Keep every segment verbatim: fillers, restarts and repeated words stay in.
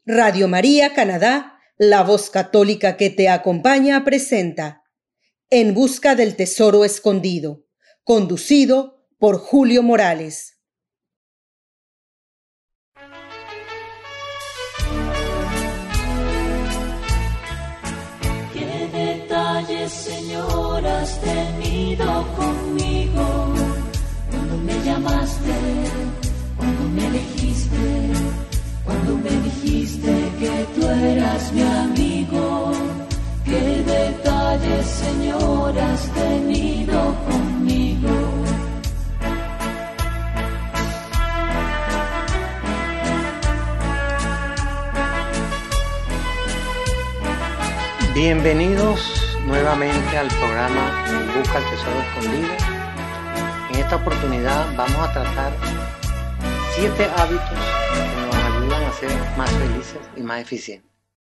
Radio María Canadá, la voz católica que te acompaña, presenta En busca del tesoro escondido, conducido por Julio Morales. Qué detalles, Señor, has tenido conmigo, cuando me llamaste, cuando me elegiste, cuando me dijiste que tú eras mi amigo. Qué detalles, Señor, has tenido conmigo. Bienvenidos nuevamente al programa En Busca del Tesoro Escondido. En esta oportunidad vamos a tratar siete hábitos que nos ayudan a ser más felices y más eficientes.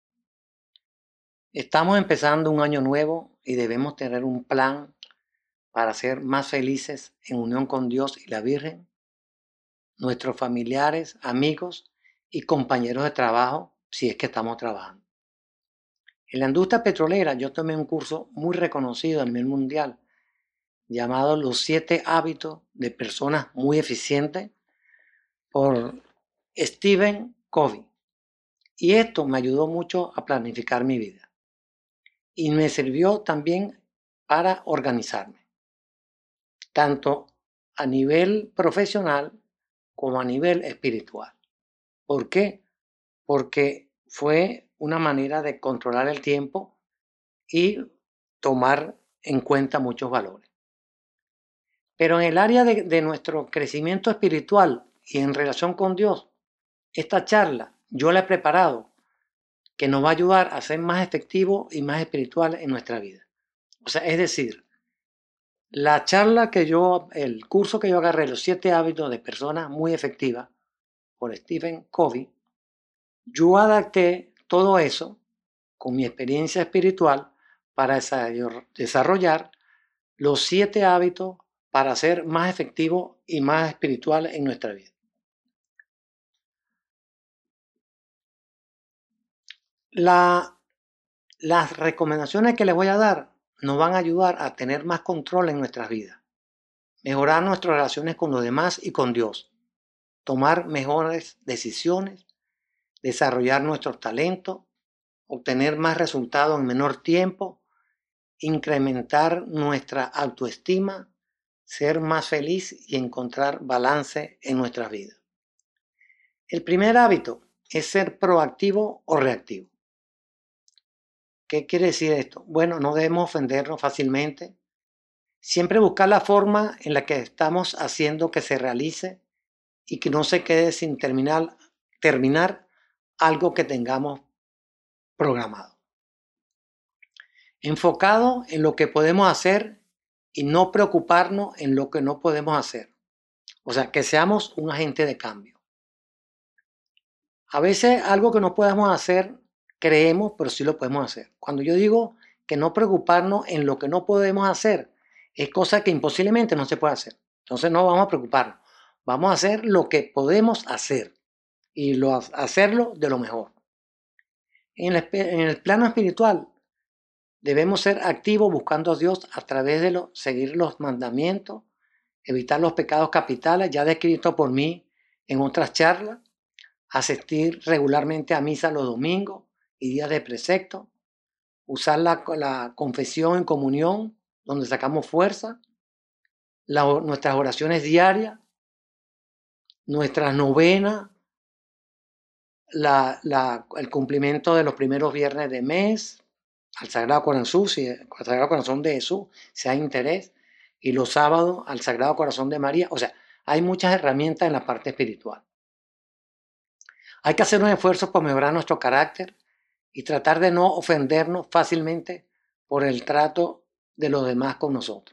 Estamos empezando un año nuevo y debemos tener un plan para ser más felices en unión con Dios y la Virgen, nuestros familiares, amigos y compañeros de trabajo, si es que estamos trabajando. En la industria petrolera yo tomé un curso muy reconocido a nivel mundial llamado Los siete hábitos de personas muy eficientes por Stephen Covey. Y esto me ayudó mucho a planificar mi vida. Y me sirvió también para organizarme, tanto a nivel profesional como a nivel espiritual. ¿Por qué? Porque fue una manera de controlar el tiempo y tomar en cuenta muchos valores. Pero en el área de, de nuestro crecimiento espiritual y en relación con Dios, esta charla yo la he preparado que nos va a ayudar a ser más efectivos y más espirituales en nuestra vida. O sea, es decir, la charla que yo, el curso que yo agarré, los siete hábitos de personas muy efectivas, por Stephen Covey, yo adapté todo eso con mi experiencia espiritual para desarrollar los siete hábitos para ser más efectivos y más espirituales en nuestra vida. La, las recomendaciones que les voy a dar nos van a ayudar a tener más control en nuestras vidas, mejorar nuestras relaciones con los demás y con Dios, tomar mejores decisiones, desarrollar nuestros talentos, obtener más resultados en menor tiempo, incrementar nuestra autoestima, ser más feliz y encontrar balance en nuestras vidas. El primer hábito es ser proactivo o reactivo. ¿Qué quiere decir esto? Bueno, no debemos ofendernos fácilmente. Siempre buscar la forma en la que estamos haciendo que se realice y que no se quede sin terminar, terminar algo que tengamos programado. Enfocado en lo que podemos hacer y no preocuparnos en lo que no podemos hacer. O sea, que seamos un agente de cambio. A veces algo que no podemos hacer, creemos, pero sí lo podemos hacer. Cuando yo digo que no preocuparnos en lo que no podemos hacer, es cosa que imposiblemente no se puede hacer. Entonces no vamos a preocuparnos. Vamos a hacer lo que podemos hacer y lo, hacerlo de lo mejor. En el, en el plano espiritual, debemos ser activos buscando a Dios a través de lo, seguir los mandamientos, evitar los pecados capitales, ya descrito por mí en otras charlas, asistir regularmente a misa los domingos y días de precepto, usar la, la confesión en comunión, donde sacamos fuerza, la, nuestras oraciones diarias, nuestras novenas, la, la, el cumplimiento de los primeros viernes de mes, al Sagrado Corazón, si, al Sagrado Corazón de Jesús, si hay interés, y los sábados al Sagrado Corazón de María. O sea, hay muchas herramientas en la parte espiritual. Hay que hacer un esfuerzo por mejorar nuestro carácter y tratar de no ofendernos fácilmente por el trato de los demás con nosotros.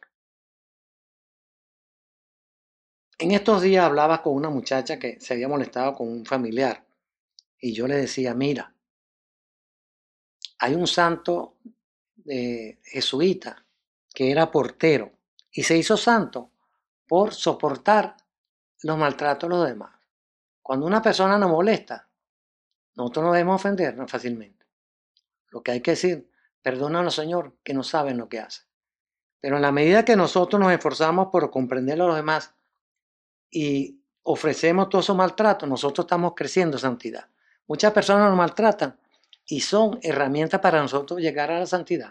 En estos días hablaba con una muchacha que se había molestado con un familiar y yo le decía, mira, hay un santo de jesuita que era portero y se hizo santo por soportar los maltratos de los demás. Cuando una persona nos molesta, Nosotros no debemos ofendernos fácilmente. Lo que hay que decir, perdónalo, Señor, que no saben lo que hacen. Pero en la medida que nosotros nos esforzamos por comprender a los demás y ofrecemos todos esos maltratos, nosotros estamos creciendo en santidad. Muchas personas nos maltratan y son herramientas para nosotros llegar a la santidad.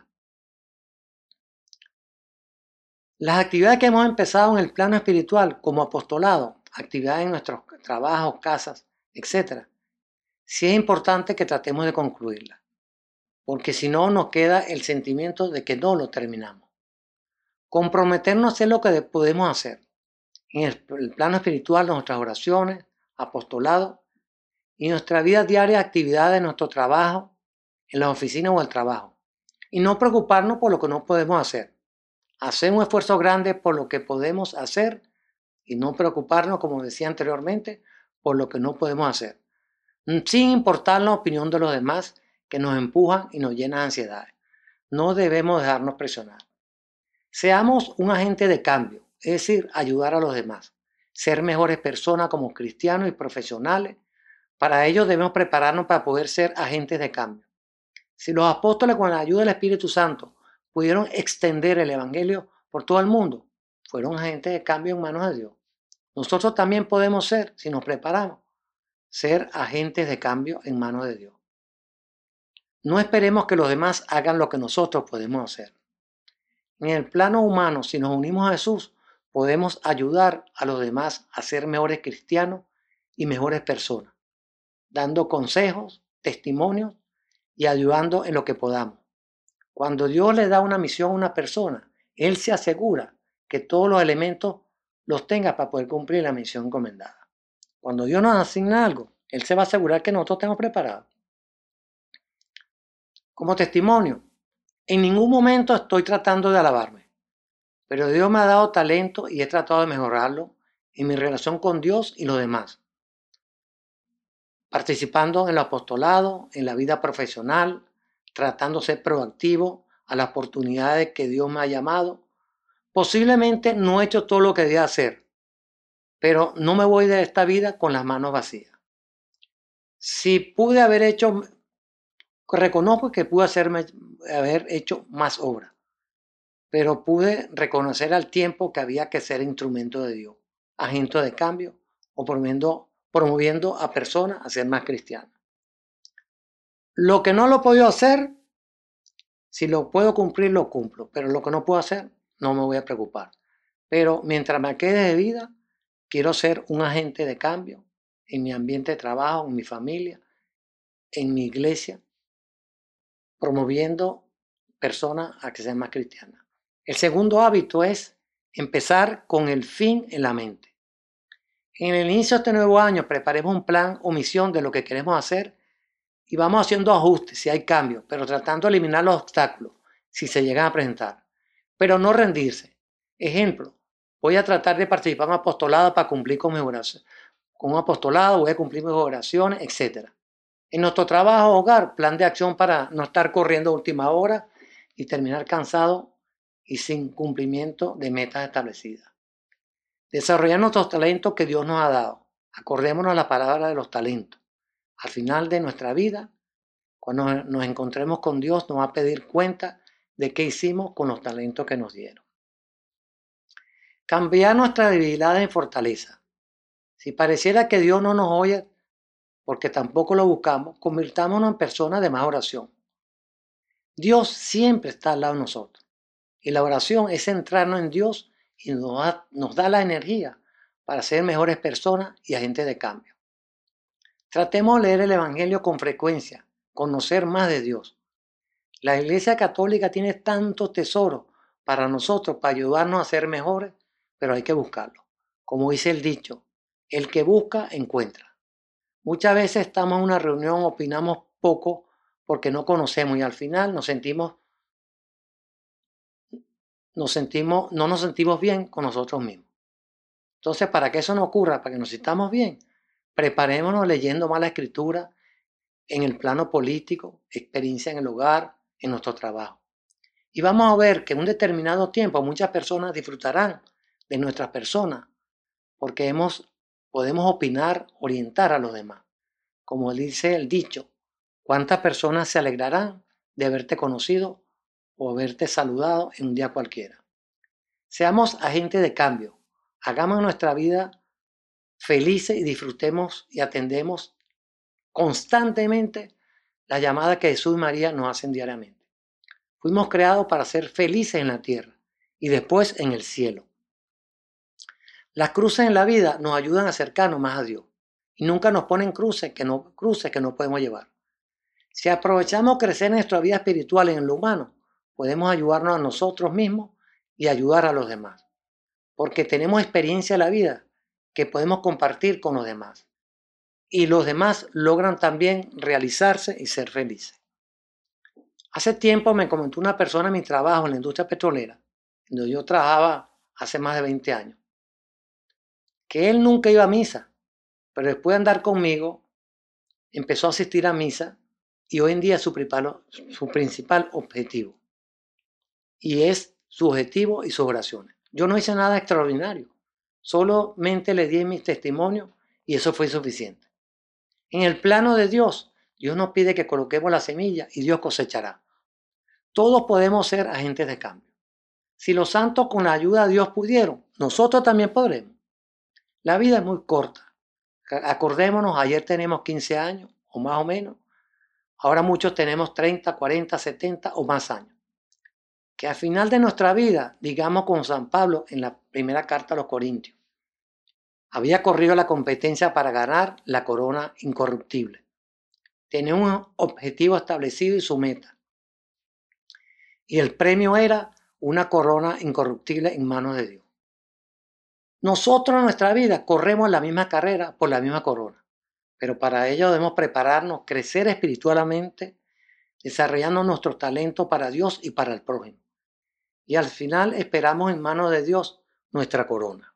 Las actividades que hemos empezado en el plano espiritual, como apostolado, actividades en nuestros trabajos, casas, etcétera, sí es importante que tratemos de concluirlas, porque si no nos queda el sentimiento de que no lo terminamos. Comprometernos a hacer lo que podemos hacer en el, el plano espiritual, nuestras oraciones, apostolado y nuestra vida diaria, actividades, nuestro trabajo, en las oficinas o el trabajo. Y no preocuparnos por lo que no podemos hacer. Hacer un esfuerzo grande por lo que podemos hacer y no preocuparnos, como decía anteriormente, por lo que no podemos hacer. Sin importar la opinión de los demás que nos empujan y nos llenan de ansiedad. No debemos dejarnos presionar. Seamos un agente de cambio, es decir, ayudar a los demás. Ser mejores personas como cristianos y profesionales. Para ello debemos prepararnos para poder ser agentes de cambio. Si los apóstoles con la ayuda del Espíritu Santo pudieron extender el Evangelio por todo el mundo, fueron agentes de cambio en manos de Dios. Nosotros también podemos ser, si nos preparamos, ser agentes de cambio en manos de Dios. No esperemos que los demás hagan lo que nosotros podemos hacer. En el plano humano, si nos unimos a Jesús, podemos ayudar a los demás a ser mejores cristianos y mejores personas, dando consejos, testimonios y ayudando en lo que podamos. Cuando Dios le da una misión a una persona, Él se asegura que todos los elementos los tenga para poder cumplir la misión encomendada. Cuando Dios nos asigna algo, Él se va a asegurar que nosotros estemos preparados. Como testimonio, en ningún momento estoy tratando de alabarme, pero Dios me ha dado talento y he tratado de mejorarlo en mi relación con Dios y los demás. Participando en el apostolado, en la vida profesional, tratando de ser proactivo a las oportunidades que Dios me ha llamado. Posiblemente no he hecho todo lo que debía hacer, pero no me voy de esta vida con las manos vacías. Si pude haber hecho, reconozco que pude hacerme, haber hecho más obra, pero pude reconocer al tiempo que había que ser instrumento de Dios, agente de cambio o promoviendo, promoviendo a personas a ser más cristianas. Lo que no lo he podido hacer, si lo puedo cumplir, lo cumplo, pero lo que no puedo hacer, no me voy a preocupar. Pero mientras me quede de vida, quiero ser un agente de cambio en mi ambiente de trabajo, en mi familia, en mi iglesia, promoviendo personas a que sean más cristianas. El segundo hábito es empezar con el fin en la mente. En el inicio de este nuevo año, preparemos un plan o misión de lo que queremos hacer y vamos haciendo ajustes si hay cambios, pero tratando de eliminar los obstáculos si se llegan a presentar. Pero no rendirse. Ejemplo, voy a tratar de participar en un apostolado para cumplir con mis oraciones. Con un apostolado voy a cumplir mis oraciones, etcétera. En nuestro trabajo hogar, plan de acción para no estar corriendo a última hora y terminar cansado y sin cumplimiento de metas establecidas. Desarrollar nuestros talentos que Dios nos ha dado. Acordémonos a la palabra de los talentos. Al final de nuestra vida, cuando nos encontremos con Dios, nos va a pedir cuenta de qué hicimos con los talentos que nos dieron. Cambiar nuestra debilidad en fortaleza. Si pareciera que Dios no nos oye, porque tampoco lo buscamos, convirtámonos en personas de más oración. Dios siempre está al lado de nosotros. Y la oración es centrarnos en Dios y nos da, nos da la energía para ser mejores personas y agentes de cambio. Tratemos de leer el Evangelio con frecuencia, conocer más de Dios. La Iglesia Católica tiene tantos tesoros para nosotros, para ayudarnos a ser mejores, pero hay que buscarlo. Como dice el dicho, el que busca, encuentra. Muchas veces estamos en una reunión, opinamos poco porque no conocemos y al final nos sentimos, nos sentimos, no nos sentimos bien con nosotros mismos. Entonces, para que eso no ocurra, para que nos sintamos bien, preparémonos leyendo más la Escritura en el plano político, experiencia en el hogar, en nuestro trabajo. Y vamos a ver que en un determinado tiempo muchas personas disfrutarán de nuestras personas porque hemos, podemos opinar, orientar a los demás. Como dice el dicho, ¿cuántas personas se alegrarán de haberte conocido o haberte saludado en un día cualquiera? Seamos agentes de cambio. Hagamos nuestra vida felices y disfrutemos y atendemos constantemente la llamada que Jesús y María nos hacen diariamente. Fuimos creados para ser felices en la tierra y después en el cielo. Las cruces en la vida nos ayudan a acercarnos más a Dios y nunca nos ponen cruces que no, cruces que no podemos llevar. Si aprovechamos crecer en nuestra vida espiritual en lo humano, podemos ayudarnos a nosotros mismos y ayudar a los demás, porque tenemos experiencia en la vida que podemos compartir con los demás. Y los demás logran también realizarse y ser felices. Hace tiempo me comentó una persona en mi trabajo en la industria petrolera, donde yo trabajaba hace más de veinte años, que él nunca iba a misa, pero después de andar conmigo, empezó a asistir a misa y hoy en día es su principal, su principal objetivo. Y es su objetivo y sus oraciones. Yo no hice nada extraordinario, solamente le di mis testimonios y eso fue suficiente. En el plano de Dios, Dios nos pide que coloquemos la semilla y Dios cosechará. Todos podemos ser agentes de cambio. Si los santos con la ayuda de Dios pudieron, nosotros también podremos. La vida es muy corta. Acordémonos, ayer tenemos quince años o más o menos. Ahora muchos tenemos treinta, cuarenta, setenta o más años. Que al final de nuestra vida, digamos con San Pablo en la primera carta a los Corintios, había corrido la competencia para ganar la corona incorruptible. Tenía un objetivo establecido y su meta. Y el premio era una corona incorruptible en manos de Dios. Nosotros en nuestra vida corremos la misma carrera por la misma corona. Pero para ello debemos prepararnos, crecer espiritualmente, desarrollando nuestros talentos para Dios y para el prójimo. Y al final esperamos en manos de Dios nuestra corona.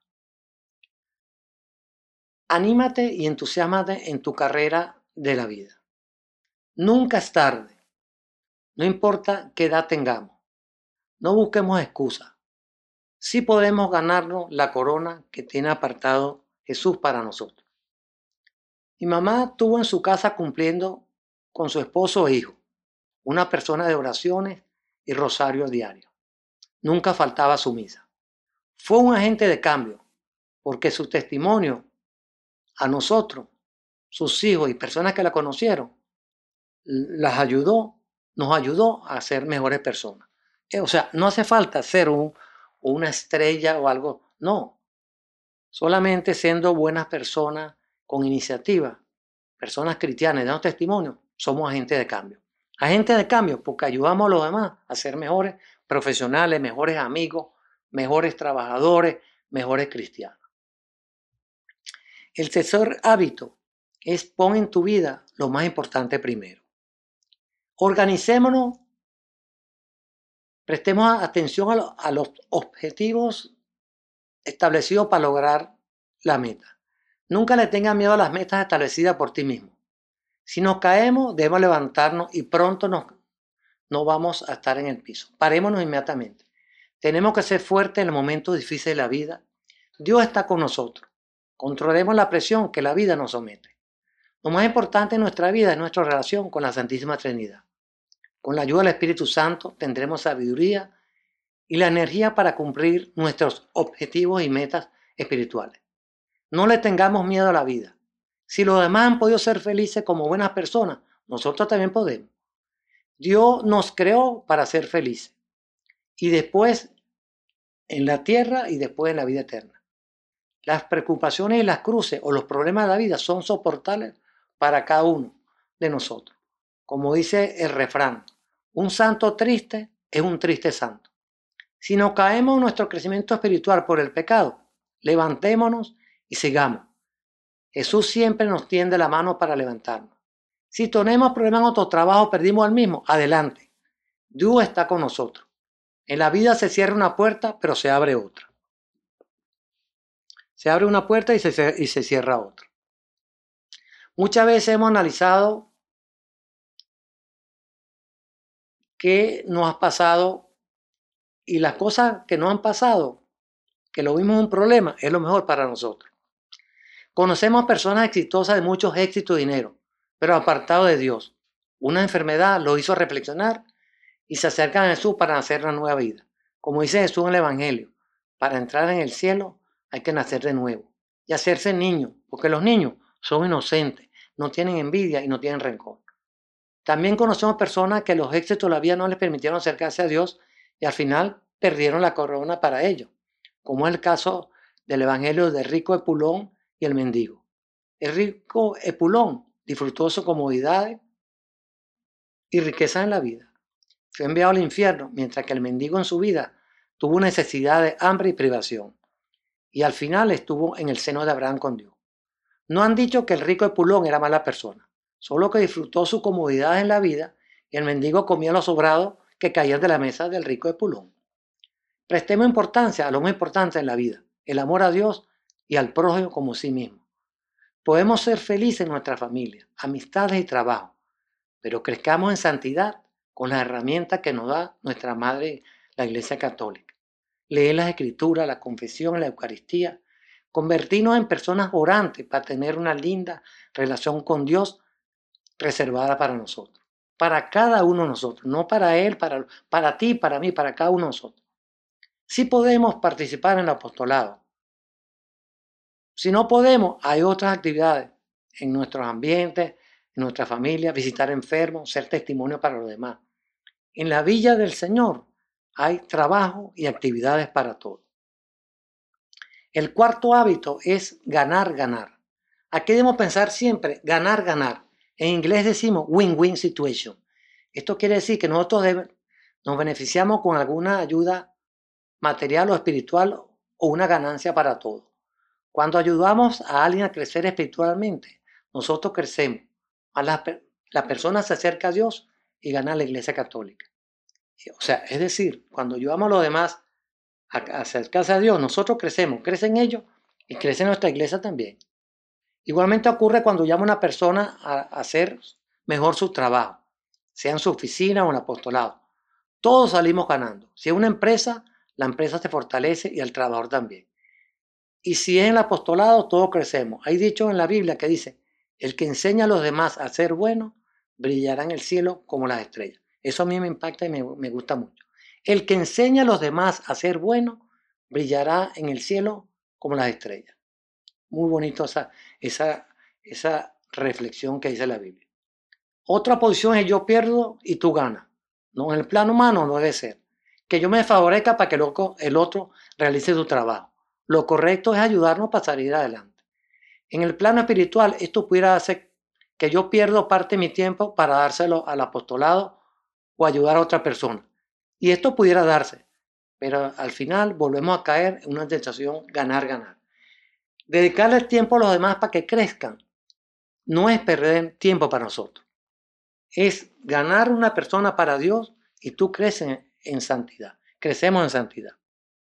Anímate y entusiásmate en tu carrera de la vida. Nunca es tarde. No importa qué edad tengamos. No busquemos excusas. Sí podemos ganarnos la corona que tiene apartado Jesús para nosotros. Mi mamá estuvo en su casa cumpliendo con su esposo e hijo, una persona de oraciones y rosarios diarios. Nunca faltaba a su misa. Fue un agente de cambio, porque su testimonio a nosotros, sus hijos y personas que la conocieron, las ayudó, nos ayudó a ser mejores personas. O sea, no hace falta ser un, una estrella o algo, no. Solamente siendo buenas personas con iniciativa, personas cristianas, dando testimonio, somos agentes de cambio. Agentes de cambio porque ayudamos a los demás a ser mejores profesionales, mejores amigos, mejores trabajadores, mejores cristianos. El tercer hábito es pon en tu vida lo más importante primero. Organicémonos, prestemos atención a, lo, a los objetivos establecidos para lograr la meta. Nunca le tengas miedo a las metas establecidas por ti mismo. Si nos caemos, debemos levantarnos y pronto nos, no vamos a estar en el piso. Parémonos inmediatamente. Tenemos que ser fuertes en los momentos difíciles de la vida. Dios está con nosotros. Controlemos la presión que la vida nos somete. Lo más importante en nuestra vida es nuestra relación con la Santísima Trinidad. Con la ayuda del Espíritu Santo tendremos sabiduría y la energía para cumplir nuestros objetivos y metas espirituales. No le tengamos miedo a la vida. Si los demás han podido ser felices como buenas personas, nosotros también podemos. Dios nos creó para ser felices. Y después en la tierra y después en la vida eterna. Las preocupaciones y las cruces o los problemas de la vida son soportables para cada uno de nosotros. Como dice el refrán, un santo triste es un triste santo. Si nos caemos en nuestro crecimiento espiritual por el pecado, levantémonos y sigamos. Jesús siempre nos tiende la mano para levantarnos. Si tenemos problemas en otro trabajo, perdimos el mismo, adelante. Dios está con nosotros. En la vida se cierra una puerta, pero se abre otra. Se abre una puerta y se, y se cierra otra. Muchas veces hemos analizado qué nos ha pasado y las cosas que nos han pasado, que lo vimos un problema, es lo mejor para nosotros. Conocemos personas exitosas de muchos éxitos y dinero, pero apartado de Dios. Una enfermedad lo hizo reflexionar y se acercan a Jesús para nacer una nueva vida. Como dice Jesús en el Evangelio, para entrar en el cielo hay que nacer de nuevo y hacerse niño, porque los niños son inocentes, no tienen envidia y no tienen rencor. También conocemos personas que los éxitos de la vida no les permitieron acercarse a Dios y al final perdieron la corona para ellos, como es el caso del Evangelio del rico Epulón y el mendigo. El rico Epulón disfrutó de sus comodidades y riqueza en la vida. Fue enviado al infierno, mientras que el mendigo en su vida tuvo necesidad de hambre y privación. Y al final estuvo en el seno de Abraham con Dios. No han dicho que el rico Epulón era mala persona, solo que disfrutó sus comodidades en la vida y el mendigo comía los sobrados que caían de la mesa del rico Epulón. Prestemos importancia a lo más importante en la vida, el amor a Dios y al prójimo como sí mismo. Podemos ser felices en nuestra familia, amistades y trabajo, pero crezcamos en santidad con las herramientas que nos da nuestra Madre, la Iglesia Católica. Leer las Escrituras, la confesión, la Eucaristía, convertirnos en personas orantes para tener una linda relación con Dios reservada para nosotros, para cada uno de nosotros, no para Él, para, para ti, para mí, para cada uno de nosotros. Sí podemos participar en el apostolado. Si no podemos, hay otras actividades en nuestros ambientes, en nuestra familia, visitar enfermos, ser testimonio para los demás. En la Villa del Señor hay trabajo y actividades para todos. El cuarto hábito es ganar, ganar. Aquí debemos pensar siempre ganar, ganar. En inglés decimos win-win situation. Esto quiere decir que nosotros debe, nos beneficiamos con alguna ayuda material o espiritual o una ganancia para todos. Cuando ayudamos a alguien a crecer espiritualmente, nosotros crecemos. A la, la persona se acerca a Dios y gana la Iglesia Católica. O sea, es decir, cuando ayudamos a los demás a acercarse a Dios, nosotros crecemos, crecen ellos y crece nuestra iglesia también. Igualmente ocurre cuando llama a una persona a hacer mejor su trabajo, sea en su oficina o en el apostolado. Todos salimos ganando. Si es una empresa, la empresa se fortalece y el trabajador también. Y si es en el apostolado, todos crecemos. Hay dicho en la Biblia que dice, el que enseña a los demás a ser bueno, brillará en el cielo como las estrellas. Eso a mí me impacta y me, me gusta mucho. El que enseña a los demás a ser bueno, brillará en el cielo como las estrellas. Muy bonito esa, esa, esa reflexión que dice la Biblia. Otra posición es yo pierdo y tú ganas. No, en el plano humano no debe ser. Que yo me favorezca para que el otro, el otro realice su trabajo. Lo correcto es ayudarnos para salir adelante. En el plano espiritual, esto pudiera hacer que yo pierdo parte de mi tiempo para dárselo al apostolado o ayudar a otra persona. Y esto pudiera darse, pero al final volvemos a caer en una tentación ganar, ganar. Dedicarle tiempo a los demás para que crezcan no es perder tiempo para nosotros. Es ganar una persona para Dios y tú creces en, en santidad. Crecemos en santidad.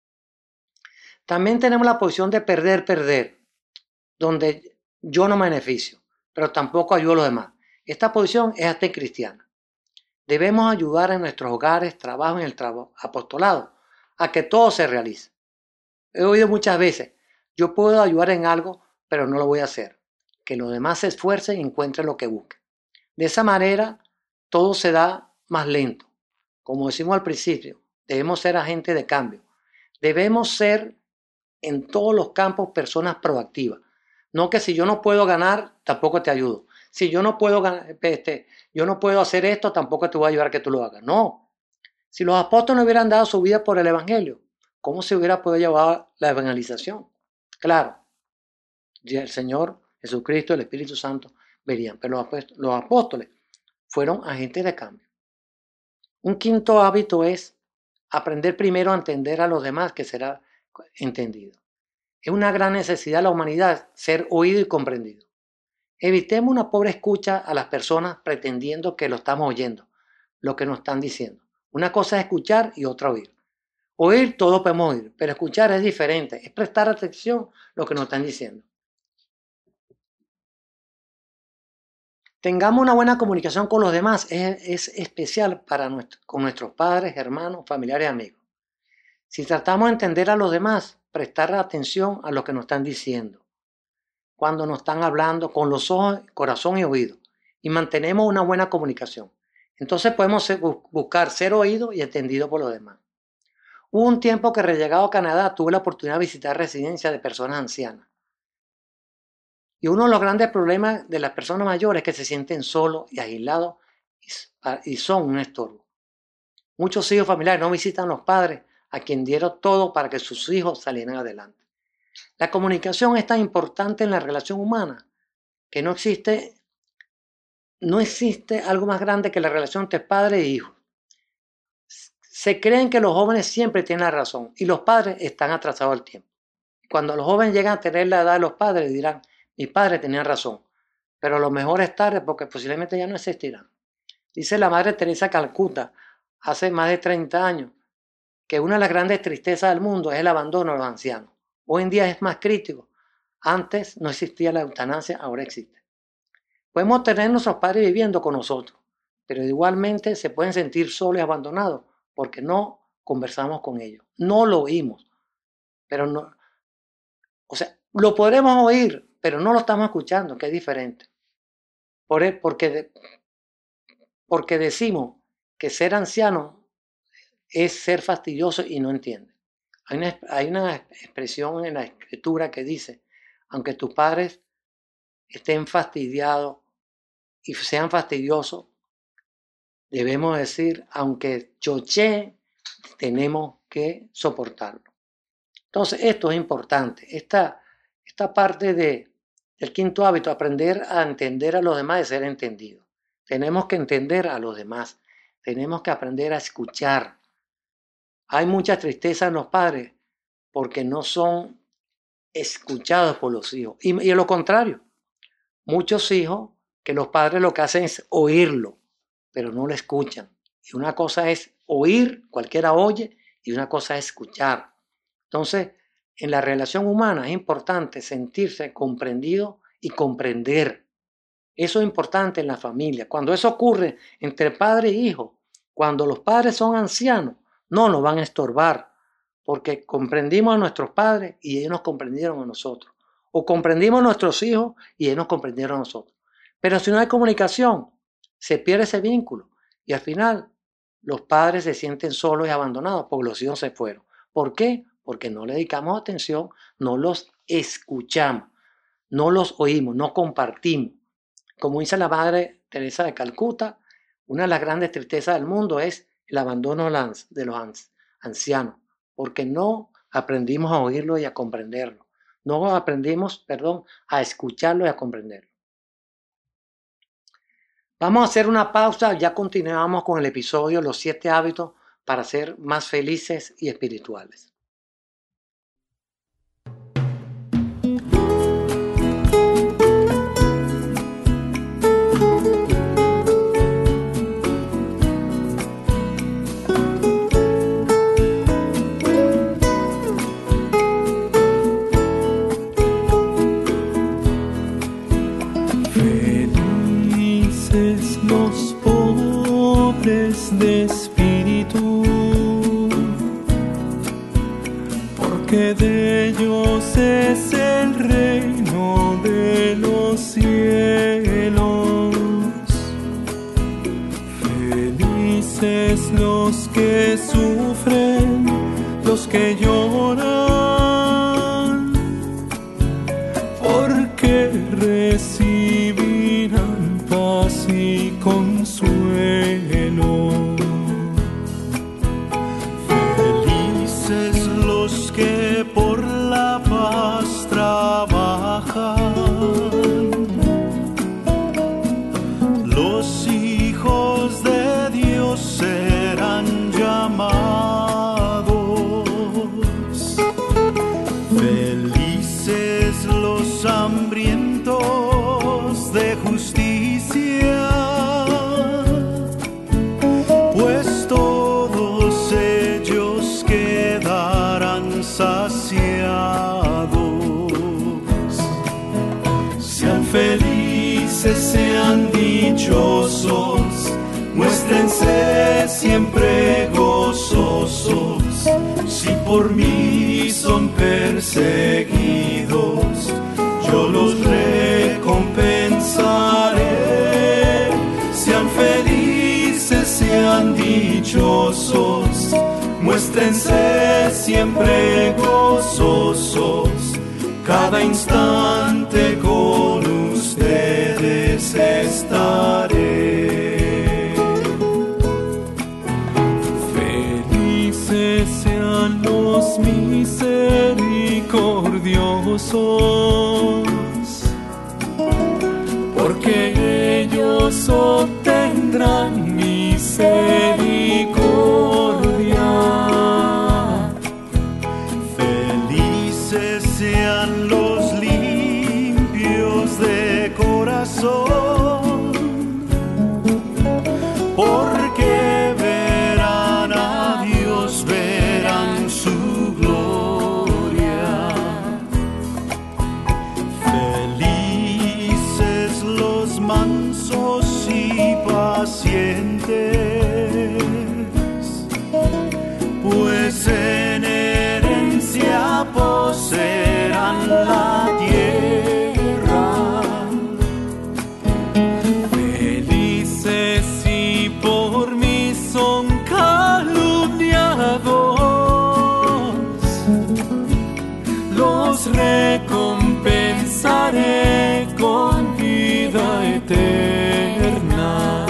También tenemos la posición de perder, perder, donde yo no me beneficio, pero tampoco ayudo a los demás. Esta posición es hasta cristiana. Debemos ayudar en nuestros hogares, trabajo en el trabajo, apostolado, a que todo se realice. He oído muchas veces, yo puedo ayudar en algo, pero no lo voy a hacer. Que los demás se esfuercen y encuentren lo que busquen. De esa manera, todo se da más lento. Como decimos al principio, debemos ser agentes de cambio. Debemos ser en todos los campos personas proactivas. No que si yo no puedo ganar, tampoco te ayudo. Si yo no puedo ganar, este, yo no puedo hacer esto, tampoco te voy a ayudar a que tú lo hagas. No. Si los apóstoles no hubieran dado su vida por el evangelio, ¿cómo se hubiera podido llevar la evangelización? Claro, el Señor Jesucristo, el Espíritu Santo verían, pero los apóstoles fueron agentes de cambio. Un quinto hábito es aprender primero a entender a los demás, que será entendido. Es una gran necesidad de la humanidad ser oído y comprendido. Evitemos una pobre escucha a las personas pretendiendo que lo estamos oyendo, lo que nos están diciendo. Una cosa es escuchar y otra oír. Oír, todo podemos oír, pero escuchar es diferente, es prestar atención a lo que nos están diciendo. Tengamos una buena comunicación con los demás, es, es especial para nuestro, con nuestros padres, hermanos, familiares y amigos. Si tratamos de entender a los demás, prestar atención a lo que nos están diciendo. Cuando nos están hablando con los ojos, corazón y oído. y mantenemos una buena comunicación. Entonces podemos ser, buscar ser oído y entendido por los demás. Hubo un tiempo que rellegado a Canadá tuve la oportunidad de visitar residencias de personas ancianas. Y uno de los grandes problemas de las personas mayores es que se sienten solos y aislados y son un estorbo. Muchos hijos familiares no visitan a los padres a quien dieron todo para que sus hijos salieran adelante. La comunicación es tan importante en la relación humana que no existe, no existe algo más grande que la relación entre padre e hijo. Se creen que los jóvenes siempre tienen la razón y los padres están atrasados al tiempo. Cuando los jóvenes llegan a tener la edad de los padres dirán, mis padres tenían razón, pero lo mejor es tarde porque posiblemente ya no existirán. Dice la Madre Teresa de Calcuta hace más de treinta años que una de las grandes tristezas del mundo es el abandono de los ancianos. Hoy en día es más crítico. Antes no existía la eutanasia, ahora existe. Podemos tener a nuestros padres viviendo con nosotros, pero igualmente se pueden sentir solos y abandonados porque no conversamos con ellos, no lo oímos, pero no, o sea, lo podremos oír, pero no lo estamos escuchando, que es diferente. Por el, porque, de, porque decimos que ser anciano es ser fastidioso y no entiende. Hay una, hay una expresión en la escritura que dice, aunque tus padres estén fastidiados y sean fastidiosos, debemos decir, aunque choche, tenemos que soportarlo. Entonces, esto es importante. Esta, esta parte de, del quinto hábito, aprender a entender a los demás, es ser entendido. Tenemos que entender a los demás. Tenemos que aprender a escuchar. Hay mucha tristeza en los padres porque no son escuchados por los hijos. Y, y a lo contrario, muchos hijos que los padres lo que hacen es oírlo, pero no lo escuchan. Y una cosa es oír, cualquiera oye, y una cosa es escuchar. Entonces, en la relación humana es importante sentirse comprendido y comprender. Eso es importante en la familia. Cuando eso ocurre entre padre e hijo, cuando los padres son ancianos, no nos van a estorbar, porque comprendimos a nuestros padres y ellos nos comprendieron a nosotros. O comprendimos a nuestros hijos y ellos nos comprendieron a nosotros. Pero si no hay comunicación, se pierde ese vínculo. Y al final, los padres se sienten solos y abandonados porque los hijos se fueron. ¿Por qué? Porque no le dedicamos atención, no los escuchamos, no los oímos, no compartimos. Como dice la Madre Teresa de Calcuta, una de las grandes tristezas del mundo es el abandono de los ancianos, porque no aprendimos a oírlo y a comprenderlo. No aprendimos, perdón, a escucharlo y a comprenderlo. Vamos a hacer una pausa, ya continuamos con el episodio Los siete hábitos para ser más felices y espirituales. De espíritu, porque de ellos es el reino de los cielos. Felices los que sufren, los que lloran, porque recibirán paz y consuelo. Felices los que por la paz trabajan, los hijos de Dios serán llamados. Felices los hambrientos de justicia, pues todos ellos quedarán saciados. Sean felices, sean dichosos, muéstrense siempre gozosos. Si por mí son perseguidos, yo los recompensaré. sean dichosos, muéstrense siempre gozosos, cada instante con ustedes estaré. Felices sean los misericordiosos, porque ellos obtendrán misericordia. Felices sean los limpios de corazón, porque verán a Dios, verán su gloria. Felices los mansos y pacientes, pues en herencia poseerán la tierra. Felices si por mí son calumniados, los recompensaré con vida eterna.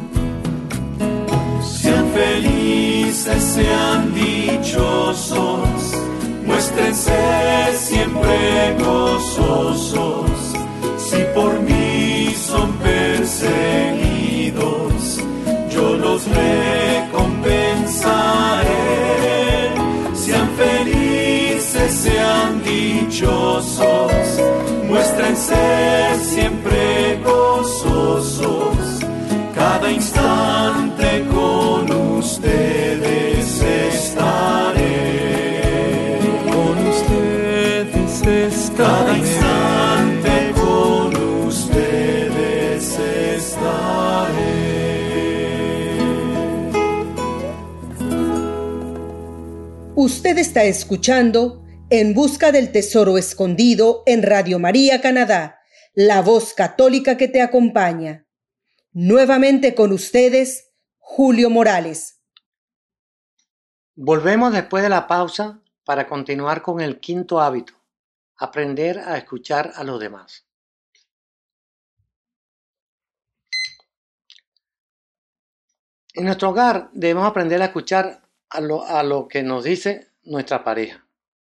Sean felices, sean dichosos, muéstrense siempre gozosos, si por mí son perseguidos, yo los recompensaré. Sean felices, sean dichosos, muéstrense siempre gozosos, cada instante con ustedes estaré. Con ustedes estaré. Cada instante con ustedes estaré. Usted está escuchando En Busca del Tesoro Escondido en Radio María Canadá, la voz católica que te acompaña. Nuevamente con ustedes, Julio Morales. Volvemos después de la pausa para continuar con el quinto hábito, aprender a escuchar a los demás. En nuestro hogar debemos aprender a escuchar a lo, a lo que nos dice nuestra pareja.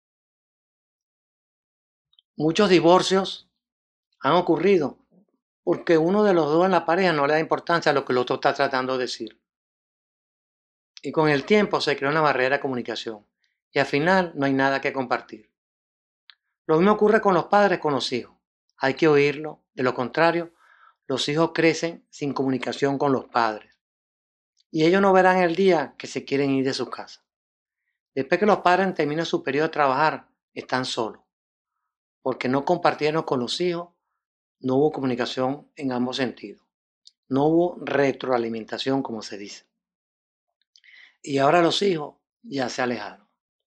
Muchos divorcios han ocurrido porque uno de los dos en la pareja no le da importancia a lo que el otro está tratando de decir. Y con el tiempo se crea una barrera de comunicación y al final no hay nada que compartir. Lo mismo ocurre con los padres con los hijos. Hay que oírlo, de lo contrario, los hijos crecen sin comunicación con los padres. Y ellos no verán el día que se quieren ir de su casa. Después que los padres terminan su periodo de trabajar, están solos, porque no compartieron con los hijos, no hubo comunicación en ambos sentidos, no hubo retroalimentación, como se dice. Y ahora los hijos ya se alejaron.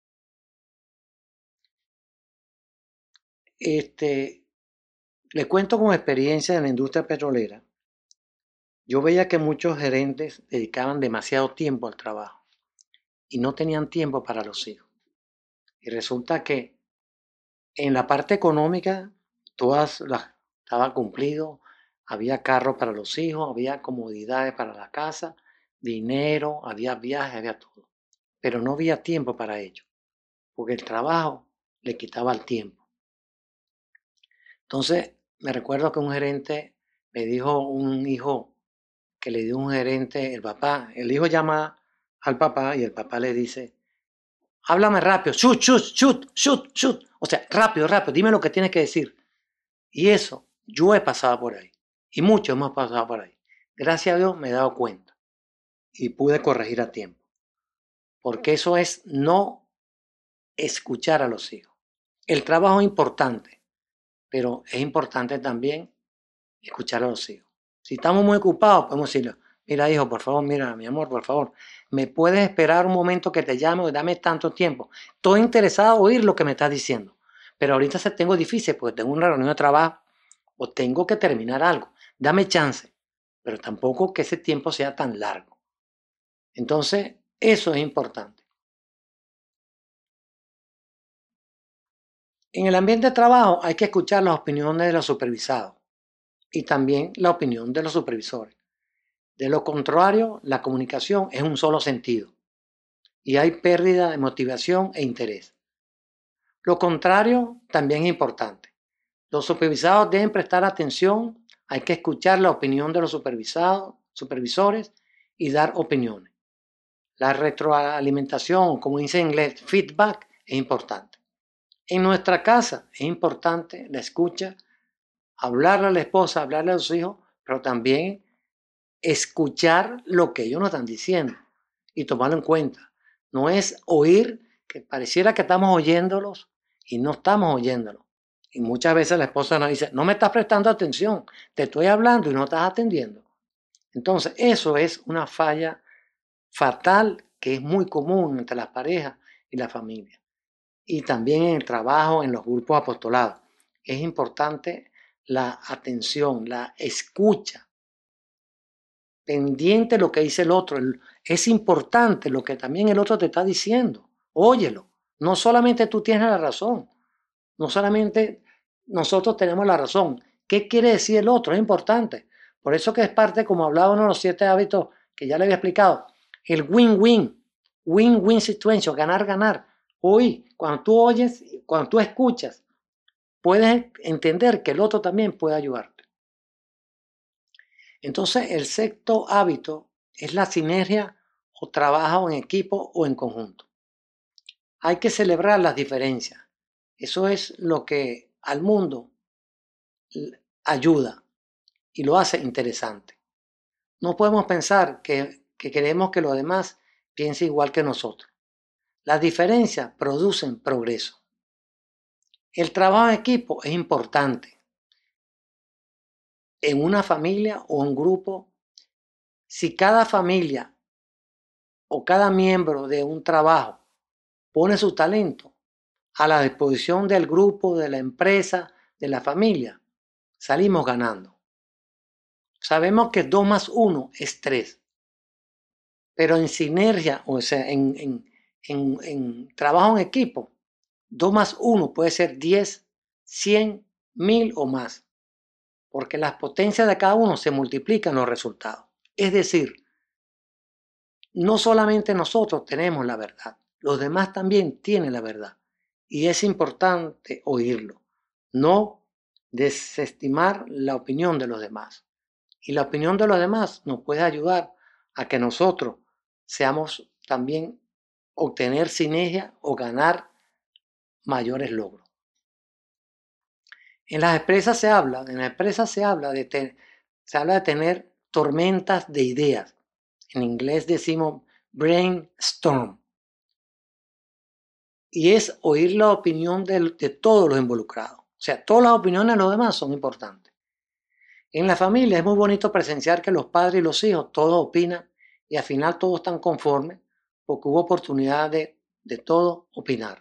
Este, les cuento como experiencia en la industria petrolera. Yo veía que muchos gerentes dedicaban demasiado tiempo al trabajo y no tenían tiempo para los hijos. Y resulta que en la parte económica todas las estaba cumplido, había carro para los hijos, había comodidades para la casa, dinero, había viajes, había todo. Pero no había tiempo para ello, porque el trabajo le quitaba el tiempo. Entonces, me recuerdo que un gerente me dijo, un hijo que le dio un gerente, el papá, el hijo llama al papá y el papá le dice, háblame rápido, shoot, shoot, shoot, shoot, shoot. O sea, rápido, rápido, dime lo que tienes que decir. Y eso, yo he pasado por ahí. Y muchos hemos pasado por ahí. Gracias a Dios me he dado cuenta. Y pude corregir a tiempo. Porque eso es no escuchar a los hijos. El trabajo es importante, pero es importante también escuchar a los hijos. Si estamos muy ocupados, podemos decirle, mira hijo, por favor, mira mi amor, por favor, ¿me puedes esperar un momento que te llame o dame tanto tiempo? Estoy interesado en oír lo que me estás diciendo, pero ahorita se tengo difícil porque tengo una reunión de trabajo o tengo que terminar algo. Dame chance, pero tampoco que ese tiempo sea tan largo. Entonces, eso es importante. En el ambiente de trabajo hay que escuchar las opiniones de los supervisados y también la opinión de los supervisores. De lo contrario, la comunicación es un solo sentido y hay pérdida de motivación e interés. Lo contrario también es importante. Los supervisados deben prestar atención, hay que escuchar la opinión de los supervisados, supervisores y dar opiniones. La retroalimentación, como dice en inglés, feedback, es importante. En nuestra casa es importante la escucha, hablarle a la esposa, hablarle a los hijos, pero también escuchar lo que ellos nos están diciendo y tomarlo en cuenta. No es oír, que pareciera que estamos oyéndolos y no estamos oyéndolos. Y muchas veces la esposa nos dice, no me estás prestando atención, te estoy hablando y no estás atendiendo. Entonces, eso es una falla fatal que es muy común entre las parejas y la familia. Y también en el trabajo, en los grupos apostolados. Es importante la atención, la escucha, pendiente de lo que dice el otro. Es importante lo que también el otro te está diciendo. Óyelo. No solamente tú tienes la razón, no solamente nosotros tenemos la razón. ¿Qué quiere decir el otro? Es importante. Por eso que es parte, como hablaba uno de los siete hábitos que ya le había explicado, el win-win, win-win situation, ganar-ganar. Hoy, cuando tú oyes, cuando tú escuchas, puedes entender que el otro también puede ayudarte. Entonces, el sexto hábito es la sinergia o trabajo en equipo o en conjunto. Hay que celebrar las diferencias. Eso es lo que al mundo ayuda y lo hace interesante. No podemos pensar que, que queremos que los demás piensen igual que nosotros. Las diferencias producen progreso. El trabajo en equipo es importante. En una familia o un grupo, si cada familia o cada miembro de un trabajo pone su talento a la disposición del grupo, de la empresa, de la familia, salimos ganando. Sabemos que dos más uno es tres, pero en sinergia, o sea, en, en, en, en trabajo en equipo, dos más uno puede ser diez, cien, mil o más, porque las potencias de cada uno se multiplican los resultados. Es decir, no solamente nosotros tenemos la verdad, los demás también tienen la verdad. Y es importante oírlo, no desestimar la opinión de los demás. Y la opinión de los demás nos puede ayudar a que nosotros seamos también obtener sinergia o ganar mayores logros. En las empresas se habla, en las empresas se habla de, te, se habla de tener tormentas de ideas. En inglés decimos brainstorm. Y es oír la opinión de, de todos los involucrados. O sea, todas las opiniones de los demás son importantes. En la familia es muy bonito presenciar que los padres y los hijos todos opinan y al final todos están conformes porque hubo oportunidad de, de todos opinar.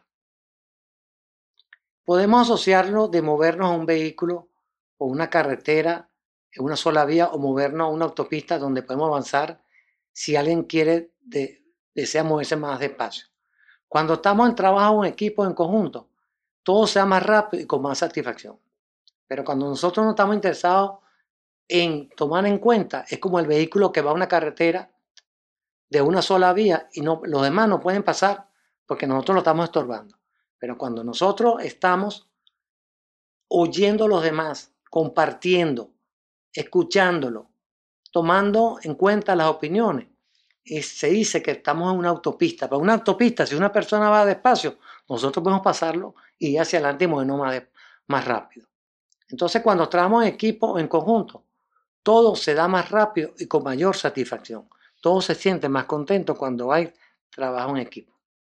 Podemos asociarlo de movernos a un vehículo o una carretera en una sola vía o movernos a una autopista donde podemos avanzar si alguien quiere de, desea moverse más despacio. Cuando estamos en trabajo en equipo, en conjunto, todo sea más rápido y con más satisfacción. Pero cuando nosotros no estamos interesados en tomar en cuenta, es como el vehículo que va a una carretera de una sola vía y no, los demás no pueden pasar porque nosotros lo estamos estorbando. Pero cuando nosotros estamos oyendo a los demás, compartiendo, escuchándolo, tomando en cuenta las opiniones, y se dice que estamos en una autopista. Pero una autopista, si una persona va despacio, nosotros podemos pasarlo y ir hacia adelante y movernos más, más rápido. Entonces, cuando trabajamos en equipo o en conjunto, todo se da más rápido y con mayor satisfacción. Todos se sienten más contentos cuando hay trabajo en equipo.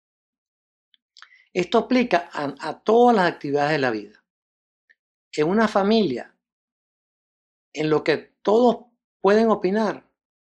Esto aplica a, a todas las actividades de la vida. En una familia, en lo que todos pueden opinar,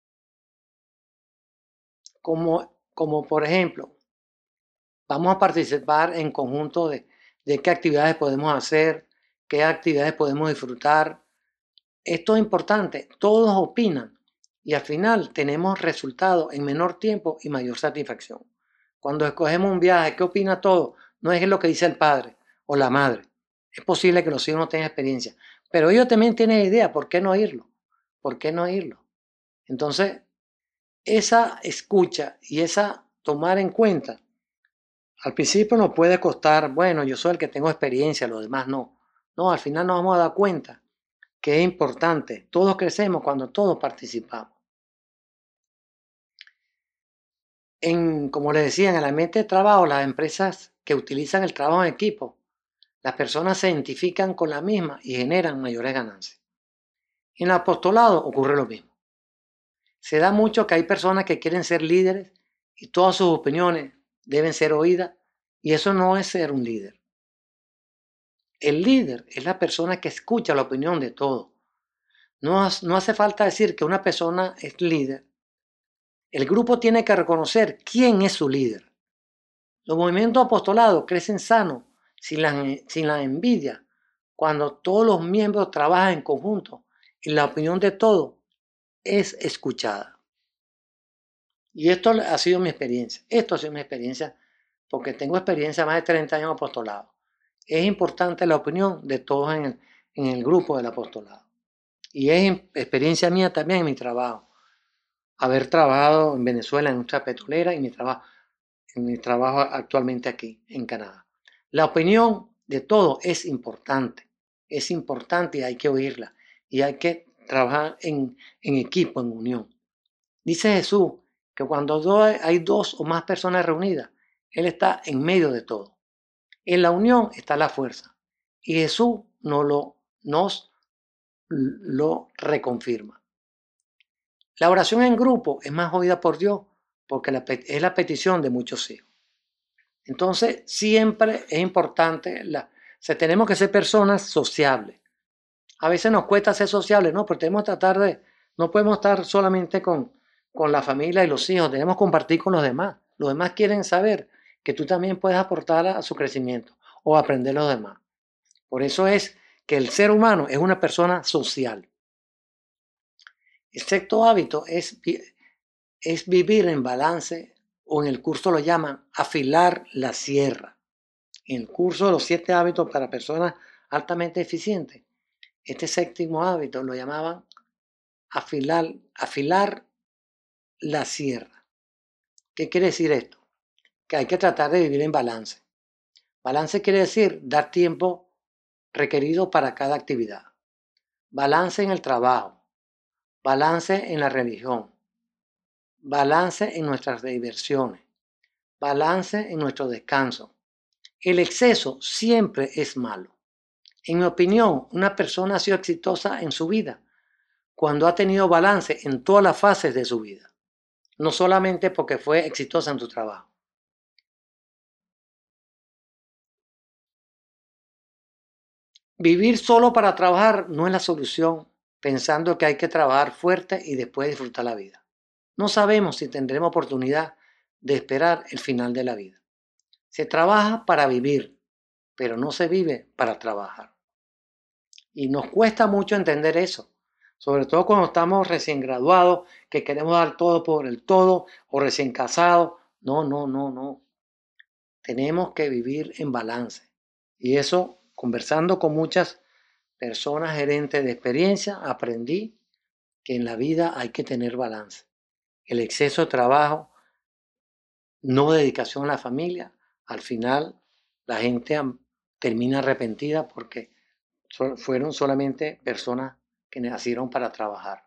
como, como por ejemplo, vamos a participar en conjunto de, de qué actividades podemos hacer, qué actividades podemos disfrutar. Esto es importante, todos opinan y al final tenemos resultados en menor tiempo y mayor satisfacción. Cuando escogemos un viaje, ¿qué opina todo? No es lo que dice el padre o la madre. Es posible que los hijos no tengan experiencia, pero ellos también tienen idea, ¿por qué no irlo? ¿Por qué no irlo? Entonces, esa escucha y esa tomar en cuenta, al principio nos puede costar, bueno, yo soy el que tengo experiencia, los demás no. No, al final nos vamos a dar cuenta que es importante. Todos crecemos cuando todos participamos. En, como les decía, en el ambiente de trabajo, las empresas que utilizan el trabajo en equipo, las personas se identifican con la misma y generan mayores ganancias. En el apostolado ocurre lo mismo. Se da mucho que hay personas que quieren ser líderes y todas sus opiniones deben ser oídas, y eso no es ser un líder. El líder es la persona que escucha la opinión de todos. No, no hace falta decir que una persona es líder. El grupo tiene que reconocer quién es su líder. Los movimientos apostolados crecen sanos, sin la, sin la envidia, cuando todos los miembros trabajan en conjunto y la opinión de todos es escuchada. Y esto ha sido mi experiencia. Esto ha sido mi experiencia porque tengo experiencia más de treinta años en apostolado. Es importante la opinión de todos en el, en el grupo del apostolado. Y es experiencia mía también en mi trabajo. Haber trabajado en Venezuela en nuestra petrolera y mi trabajo, en mi trabajo actualmente aquí en Canadá. La opinión de todos es importante. Es importante y hay que oírla. Y hay que trabajar en, en equipo, en unión. Dice Jesús que cuando hay dos o más personas reunidas, Él está en medio de todo. En la unión está la fuerza. Y Jesús nos lo, nos lo reconfirma. La oración en grupo es más oída por Dios porque la, es la petición de muchos hijos. Entonces, siempre es importante, la, o sea, tenemos que ser personas sociables. A veces nos cuesta ser sociables, ¿no? Pero tenemos que tratar de, no podemos estar solamente con, con la familia y los hijos, debemos compartir con los demás. Los demás quieren saber que tú también puedes aportar a, a su crecimiento o aprender los demás. Por eso es que el ser humano es una persona social. El sexto hábito es, es vivir en balance, o en el curso lo llaman afilar la sierra. En el curso de los siete hábitos para personas altamente eficientes, este séptimo hábito lo llamaban afilar, afilar la sierra. ¿Qué quiere decir esto? Que hay que tratar de vivir en balance. Balance quiere decir dar tiempo requerido para cada actividad. Balance en el trabajo. Balance en la religión. Balance en nuestras diversiones. Balance en nuestro descanso. El exceso siempre es malo. En mi opinión, una persona ha sido exitosa en su vida cuando ha tenido balance en todas las fases de su vida, no solamente porque fue exitosa en su trabajo. Vivir solo para trabajar no es la solución, pensando que hay que trabajar fuerte y después disfrutar la vida. No sabemos si tendremos oportunidad de esperar el final de la vida. Se trabaja para vivir, pero no se vive para trabajar. Y nos cuesta mucho entender eso, sobre todo cuando estamos recién graduados, que queremos dar todo por el todo, o recién casados. No, no, no, no. Tenemos que vivir en balance. Y eso, conversando con muchas personas gerentes de experiencia, aprendí que en la vida hay que tener balance. El exceso de trabajo, no dedicación a la familia, al final la gente termina arrepentida porque fueron solamente personas que nacieron para trabajar.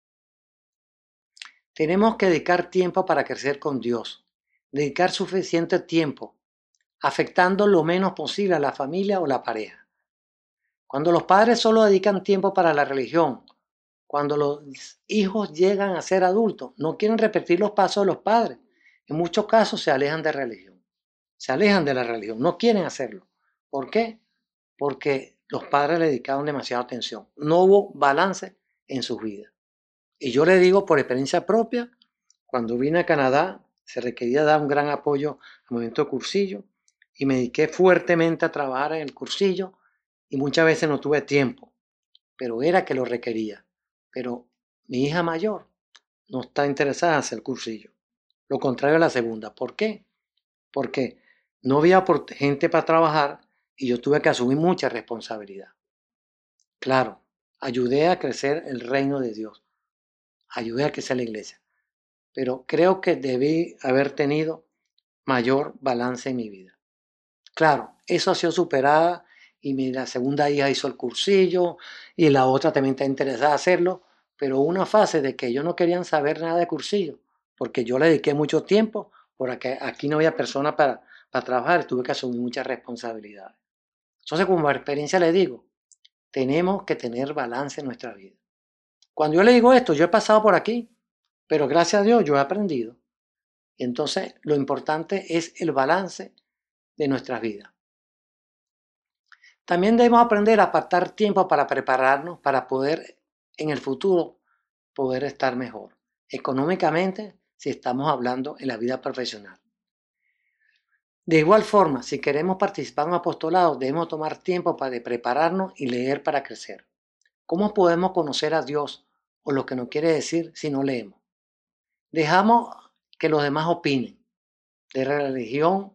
Tenemos que dedicar tiempo para crecer con Dios, dedicar suficiente tiempo, afectando lo menos posible a la familia o la pareja. Cuando los padres solo dedican tiempo para la religión, cuando los hijos llegan a ser adultos, no quieren repetir los pasos de los padres. En muchos casos se alejan de religión, se alejan de la religión, no quieren hacerlo. ¿Por qué? Porque los padres le dedicaron demasiada atención. No hubo balance en sus vidas. Y yo le digo por experiencia propia, cuando vine a Canadá, se requería dar un gran apoyo al movimiento cursillo y me dediqué fuertemente a trabajar en el cursillo y muchas veces no tuve tiempo, pero era que lo requería. Pero mi hija mayor no está interesada en hacer cursillo. Lo contrario a la segunda. ¿Por qué? Porque no había gente para trabajar y yo tuve que asumir mucha responsabilidad. Claro, ayudé a crecer el reino de Dios. Ayudé a crecer la iglesia. Pero creo que debí haber tenido mayor balance en mi vida. Claro, eso ha sido superada y mi, la segunda hija hizo el cursillo y la otra también está interesada en hacerlo, pero hubo una fase de que ellos no querían saber nada de cursillo, porque yo le dediqué mucho tiempo, porque aquí no había persona para, para trabajar, tuve que asumir muchas responsabilidades. Entonces, como experiencia le digo, tenemos que tener balance en nuestra vida. Cuando yo le digo esto, yo he pasado por aquí, pero gracias a Dios yo he aprendido. Y entonces lo importante es el balance de nuestras vidas. También debemos aprender a apartar tiempo para prepararnos para poder en el futuro poder estar mejor económicamente si estamos hablando en la vida profesional. De igual forma, si queremos participar en un apostolado, debemos tomar tiempo para prepararnos y leer para crecer. ¿Cómo podemos conocer a Dios o lo que nos quiere decir si no leemos? Dejamos que los demás opinen de religión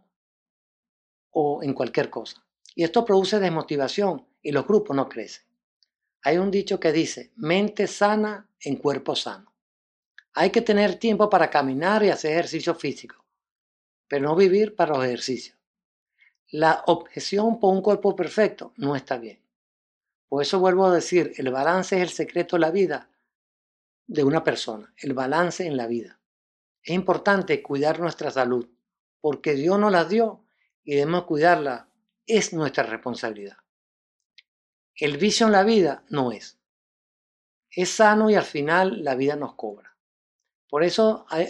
o en cualquier cosa. Y esto produce desmotivación y los grupos no crecen. Hay un dicho que dice, mente sana en cuerpo sano. Hay que tener tiempo para caminar y hacer ejercicio físico, pero no vivir para los ejercicios. La objeción por un cuerpo perfecto no está bien. Por eso vuelvo a decir, el balance es el secreto de la vida de una persona, el balance en la vida. Es importante cuidar nuestra salud, porque Dios nos la dio y debemos cuidarla, es nuestra responsabilidad. El vicio en la vida no es. Es sano y al final la vida nos cobra. Por eso, hay,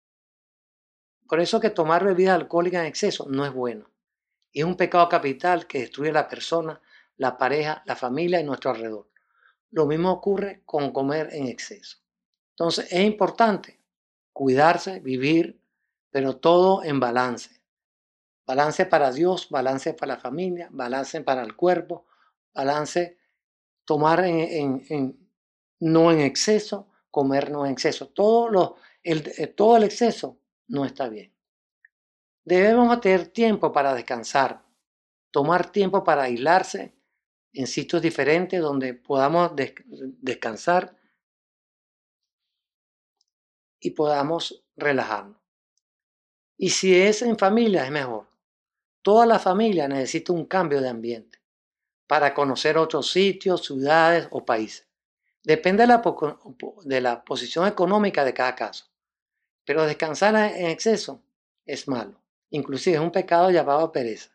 por eso que tomar bebidas alcohólicas en exceso no es bueno. Y es un pecado capital que destruye a la persona, la pareja, la familia y nuestro alrededor. Lo mismo ocurre con comer en exceso. Entonces es importante cuidarse, vivir, pero todo en balance. Balance para Dios, balance para la familia, balance para el cuerpo, balance, tomar en, en, en, no en exceso, comer no en exceso. Todo, lo, el, todo el exceso no está bien. Debemos tener tiempo para descansar, tomar tiempo para aislarse en sitios diferentes donde podamos des descansar y podamos relajarnos. Y si es en familia es mejor. Toda la familia necesita un cambio de ambiente para conocer otros sitios, ciudades o países. Depende de la, de la posición económica de cada caso. Pero descansar en exceso es malo. Inclusive es un pecado llamado pereza.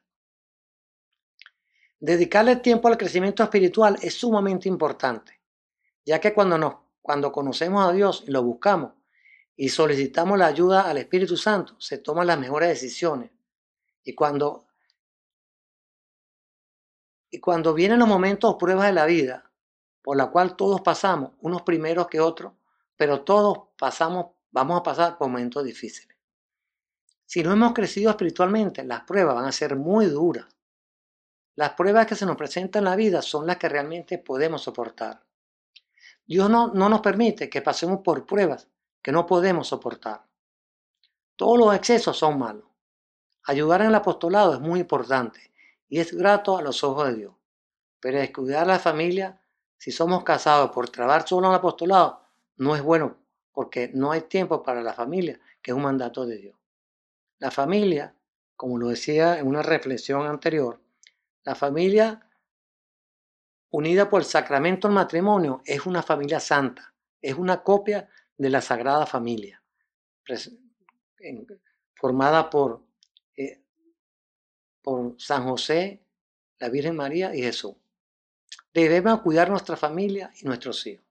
Dedicarle tiempo al crecimiento espiritual es sumamente importante, ya que cuando, nos, cuando conocemos a Dios y lo buscamos y solicitamos la ayuda al Espíritu Santo, se toman las mejores decisiones. Y cuando, y cuando vienen los momentos o pruebas de la vida, por la cual todos pasamos, unos primeros que otros, pero todos pasamos, vamos a pasar por momentos difíciles. Si no hemos crecido espiritualmente, las pruebas van a ser muy duras. Las pruebas que se nos presentan en la vida son las que realmente podemos soportar. Dios no, no nos permite que pasemos por pruebas que no podemos soportar. Todos los excesos son malos. Ayudar en el apostolado es muy importante y es grato a los ojos de Dios. Pero descuidar a la familia, si somos casados por trabajar solo en el apostolado, no es bueno porque no hay tiempo para la familia, que es un mandato de Dios. La familia, como lo decía en una reflexión anterior, la familia unida por el sacramento del matrimonio es una familia santa, es una copia de la Sagrada Familia, formada por, eh, por San José, la Virgen María y Jesús. Debemos cuidar nuestra familia y nuestros hijos.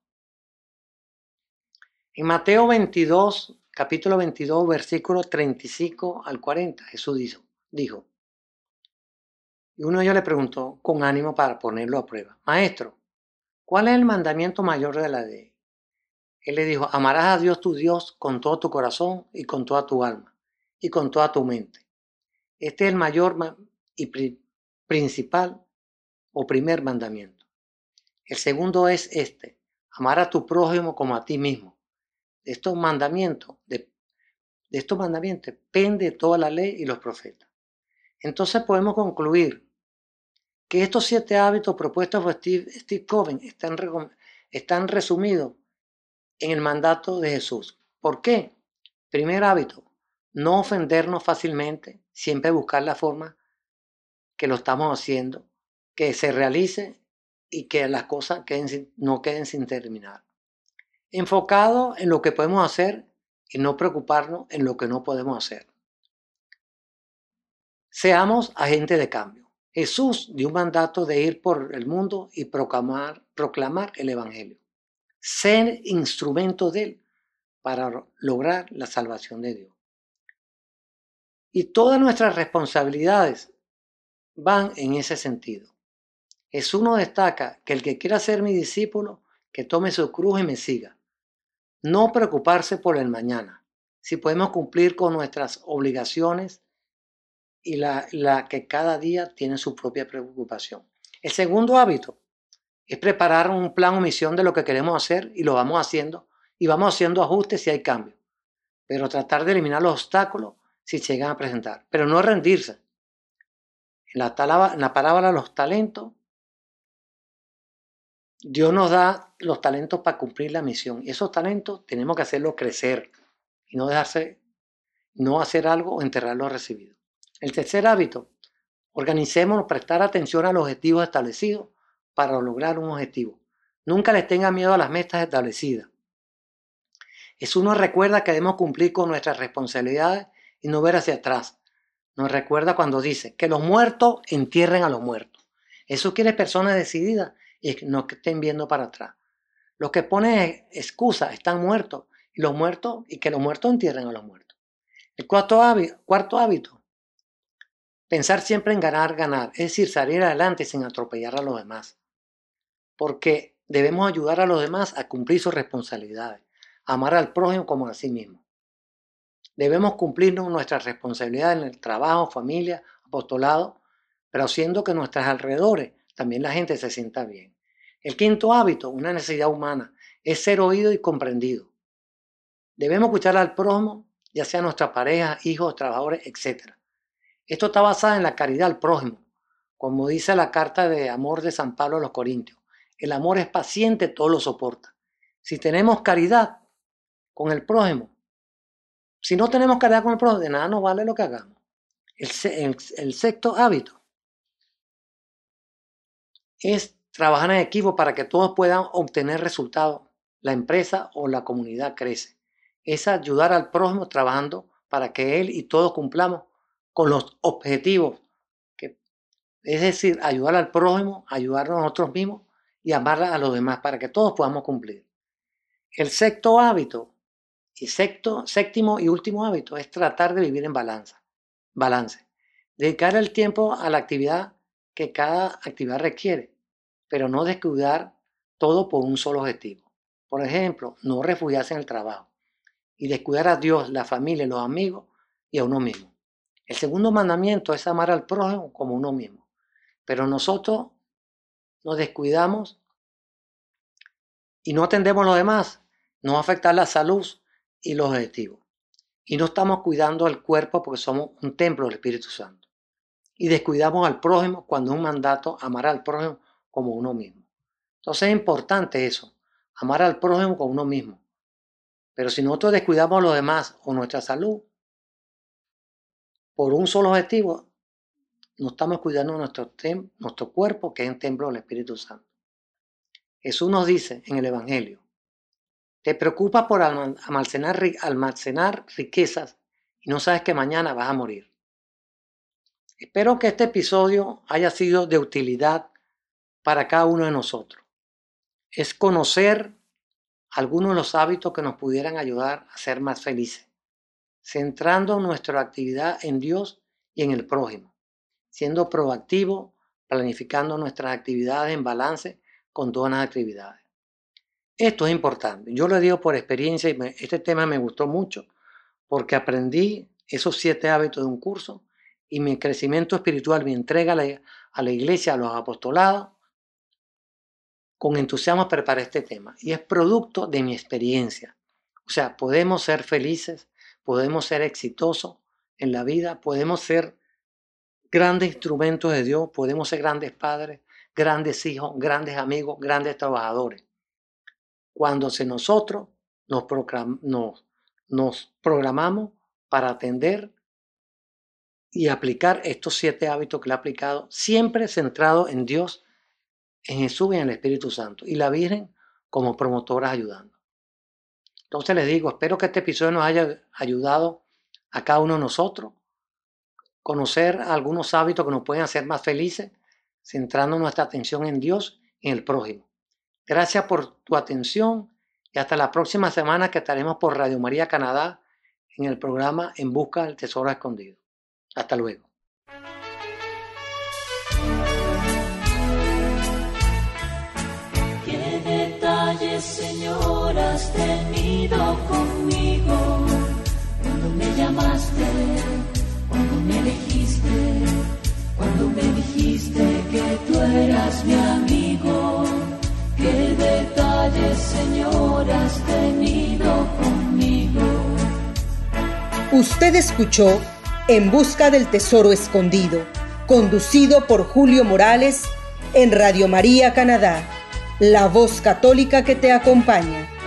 En Mateo veintidós, capítulo veintidós, versículos treinta y cinco al cuarenta, Jesús dijo, dijo, y uno de ellos le preguntó con ánimo para ponerlo a prueba, Maestro, ¿cuál es el mandamiento mayor de la ley? Él le dijo, amarás a Dios tu Dios con todo tu corazón y con toda tu alma y con toda tu mente. Este es el mayor y pri principal o primer mandamiento. El segundo es este, amar a tu prójimo como a ti mismo. de estos mandamientos, de, de estos mandamientos, pende toda la ley y los profetas. Entonces podemos concluir que estos siete hábitos propuestos por Steve, Steve Covey están, están resumidos en el mandato de Jesús. ¿Por qué? Primer hábito, no ofendernos fácilmente, siempre buscar la forma que lo estamos haciendo, que se realice y que las cosas queden sin, no queden sin terminar. Enfocado en lo que podemos hacer y no preocuparnos en lo que no podemos hacer. Seamos agentes de cambio. Jesús dio un mandato de ir por el mundo y proclamar, proclamar el Evangelio. Ser instrumento de Él para lograr la salvación de Dios. Y todas nuestras responsabilidades van en ese sentido. Jesús nos destaca que el que quiera ser mi discípulo, que tome su cruz y me siga. No preocuparse por el mañana. Si podemos cumplir con nuestras obligaciones y la, la que cada día tiene su propia preocupación. El segundo hábito es preparar un plan o misión de lo que queremos hacer y lo vamos haciendo y vamos haciendo ajustes si hay cambios. Pero tratar de eliminar los obstáculos si se llegan a presentar. Pero no rendirse. En la, talaba, en la parábola los talentos, Dios nos da los talentos para cumplir la misión. Y esos talentos tenemos que hacerlos crecer y no dejarse, no hacer algo o enterrar lo recibido. El tercer hábito, organicémonos, prestar atención a los objetivos establecidos para lograr un objetivo. Nunca les tenga miedo a las metas establecidas. Jesús nos recuerda que debemos cumplir con nuestras responsabilidades y no ver hacia atrás. Nos recuerda cuando dice que los muertos entierren a los muertos. Eso quiere personas decididas y no que estén viendo para atrás. Los que ponen excusas están muertos y los muertos y que los muertos entierren a los muertos. El cuarto hábito, cuarto hábito, pensar siempre en ganar, ganar, es decir, salir adelante sin atropellar a los demás. Porque debemos ayudar a los demás a cumplir sus responsabilidades, amar al prójimo como a sí mismo. Debemos cumplirnos nuestras responsabilidades en el trabajo, familia, apostolado, pero haciendo que nuestros alrededores también la gente se sienta bien. El quinto hábito, una necesidad humana, es ser oído y comprendido. Debemos escuchar al prójimo, ya sea nuestra pareja, hijos, trabajadores, etcétera. Esto está basado en la caridad al prójimo, como dice la carta de amor de San Pablo a los Corintios. El amor es paciente, todo lo soporta. Si tenemos caridad con el prójimo, si no tenemos caridad con el prójimo, de nada nos vale lo que hagamos. El, el, el sexto hábito es trabajar en equipo para que todos puedan obtener resultados. La empresa o la comunidad crece. Es ayudar al prójimo trabajando para que él y todos cumplamos con los objetivos. Que, es decir, ayudar al prójimo, ayudarnos a nosotros mismos y amar a los demás para que todos podamos cumplir. El sexto hábito y sexto, séptimo y último hábito es tratar de vivir en balance. balance. Dedicar el tiempo a la actividad que cada actividad requiere, pero no descuidar todo por un solo objetivo. Por ejemplo, no refugiarse en el trabajo y descuidar a Dios, la familia, los amigos y a uno mismo. El segundo mandamiento es amar al prójimo como uno mismo, pero nosotros nos descuidamos y no atendemos a los demás, nos va a afectar la salud y los objetivos. Y no estamos cuidando al cuerpo porque somos un templo del Espíritu Santo. Y descuidamos al prójimo cuando es un mandato amar al prójimo como uno mismo. Entonces es importante eso, amar al prójimo como uno mismo. Pero si nosotros descuidamos a los demás o nuestra salud por un solo objetivo, no estamos cuidando nuestro, tem- nuestro cuerpo, que es el templo del Espíritu Santo. Jesús nos dice en el Evangelio, te preocupas por almacenar, almacenar riquezas y no sabes que mañana vas a morir. Espero que este episodio haya sido de utilidad para cada uno de nosotros. Es conocer algunos de los hábitos que nos pudieran ayudar a ser más felices, centrando nuestra actividad en Dios y en el prójimo, siendo proactivo, planificando nuestras actividades en balance con todas las actividades. Esto es importante. Yo lo digo por experiencia y me, este tema me gustó mucho porque aprendí esos siete hábitos de un curso y mi crecimiento espiritual, mi entrega a la, a la iglesia, a los apostolados, con entusiasmo preparé este tema y es producto de mi experiencia. O sea, podemos ser felices, podemos ser exitosos en la vida, podemos ser grandes instrumentos de Dios, podemos ser grandes padres, grandes hijos, grandes amigos, grandes trabajadores. Cuando se nosotros nos, nos, nos programamos para atender y aplicar estos siete hábitos que le he aplicado, siempre centrado en Dios, en Jesús y en el Espíritu Santo, y la Virgen como promotoras ayudando. Entonces les digo, espero que este episodio nos haya ayudado a cada uno de nosotros, conocer algunos hábitos que nos pueden hacer más felices, centrando nuestra atención en Dios y en el prójimo. Gracias por tu atención y hasta la próxima semana que estaremos por Radio María Canadá en el programa En Busca del Tesoro Escondido. Hasta luego. ¿Qué detalles, Señor, has tenido conmigo? Cuando me llamaste, cuando me elegiste, cuando me dijiste que tú eras mi amigo. ¿Qué detalles, Señor, has tenido conmigo? Usted escuchó En Busca del Tesoro Escondido, conducido por Julio Morales en Radio María Canadá, la voz católica que te acompaña.